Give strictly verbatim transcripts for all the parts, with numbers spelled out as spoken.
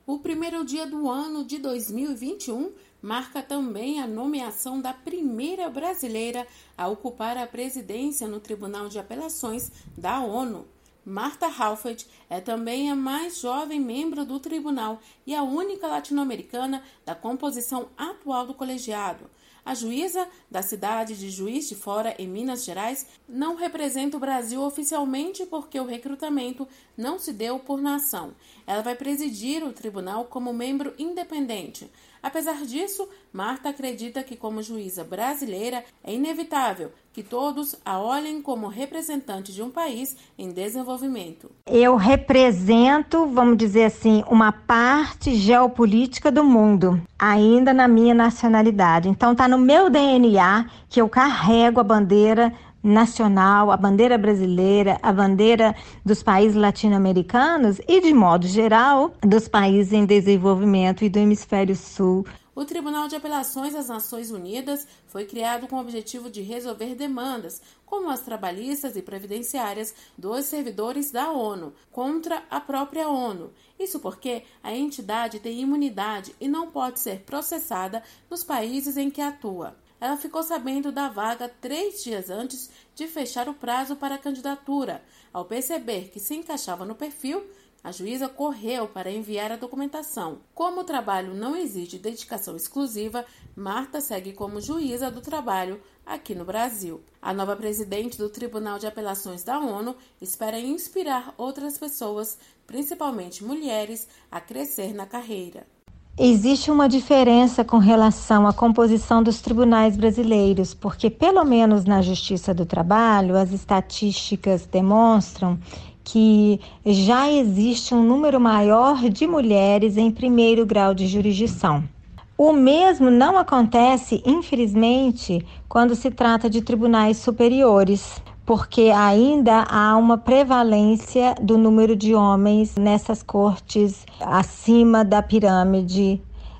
O primeiro dia do ano de dois mil e vinte e um marca também a nomeação da primeira brasileira a ocupar a presidência no Tribunal de Apelações da ONU. Marta Halfeld é também a mais jovem membro do tribunal e a única latino-americana da composição atual do colegiado. A juíza da cidade de Juiz de Fora, em Minas Gerais, não representa o Brasil oficialmente porque o recrutamento não se deu por nação. Ela vai presidir o tribunal como membro independente. Apesar disso, Marta acredita que, como juíza brasileira, é inevitável que todos a olhem como representante de um país em desenvolvimento. Eu represento, vamos dizer assim, uma parte geopolítica do mundo, ainda na minha nacionalidade. Então está no meu D N A que eu carrego a bandeira nacional, a bandeira brasileira, a bandeira dos países latino-americanos e, de modo geral, dos países em desenvolvimento e do hemisfério sul. O Tribunal de Apelações das Nações Unidas foi criado com o objetivo de resolver demandas, como as trabalhistas e previdenciárias, dos servidores da ONU contra a própria ONU. Isso porque a entidade tem imunidade e não pode ser processada nos países em que atua. Ela ficou sabendo da vaga três dias antes de fechar o prazo para a candidatura. Ao perceber que se encaixava no perfil, a juíza correu para enviar a documentação. Como o trabalho não exige dedicação exclusiva, Marta segue como juíza do trabalho aqui no Brasil. A nova presidente do Tribunal de Apelações da ONU espera inspirar outras pessoas, principalmente mulheres, a crescer na carreira. Existe uma diferença com relação à composição dos tribunais brasileiros, porque, pelo menos na Justiça do Trabalho, as estatísticas demonstram que já existe um número maior de mulheres em primeiro grau de jurisdição. O mesmo não acontece, infelizmente, quando se trata de tribunais superiores, porque ainda há uma prevalência do número de homens nessas cortes acima da pirâmide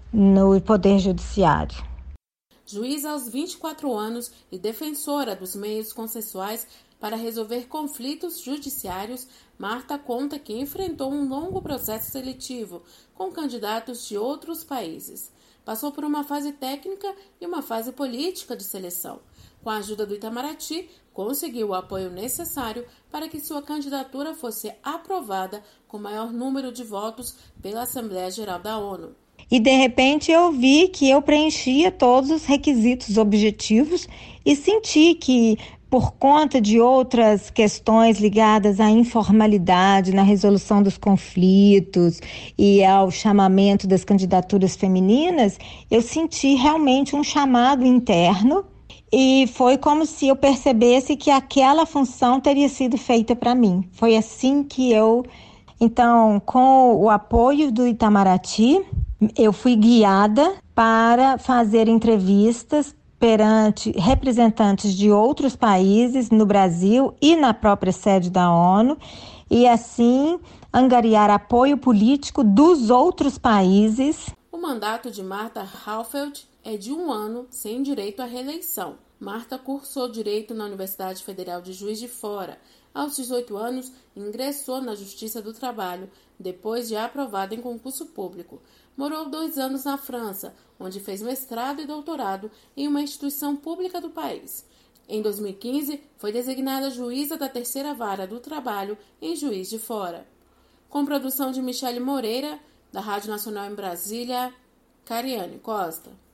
no Poder Judiciário. Juíza aos vinte e quatro anos e defensora dos meios consensuais para resolver conflitos judiciários, Marta conta que enfrentou um longo processo seletivo com candidatos de outros países. Passou por uma fase técnica e uma fase política de seleção. Com a ajuda do Itamaraty, conseguiu o apoio necessário para que sua candidatura fosse aprovada com maior número de votos pela Assembleia Geral da ONU. E, de repente, eu vi que eu preenchia todos os requisitos objetivos e senti que, por conta de outras questões ligadas à informalidade na resolução dos conflitos e ao chamamento das candidaturas femininas, eu senti realmente um chamado interno e foi como se eu percebesse que aquela função teria sido feita para mim. Foi assim que eu... Então, com o apoio do Itamaraty, eu fui guiada para fazer entrevistas perante representantes de outros países no Brasil e na própria sede da ONU e assim angariar apoio político dos outros países. O mandato de Marta Halfeld é de um ano sem direito à reeleição. Marta cursou Direito na Universidade Federal de Juiz de Fora. Aos dezoito anos, ingressou na Justiça do Trabalho, depois de aprovada em concurso público. Morou dois anos na França, onde fez mestrado e doutorado em uma instituição pública do país. Em dois mil e quinze, foi designada juíza da Terceira Vara do Trabalho em Juiz de Fora. Com produção de Michele Moreira, da Rádio Nacional em Brasília, Cariane Costa.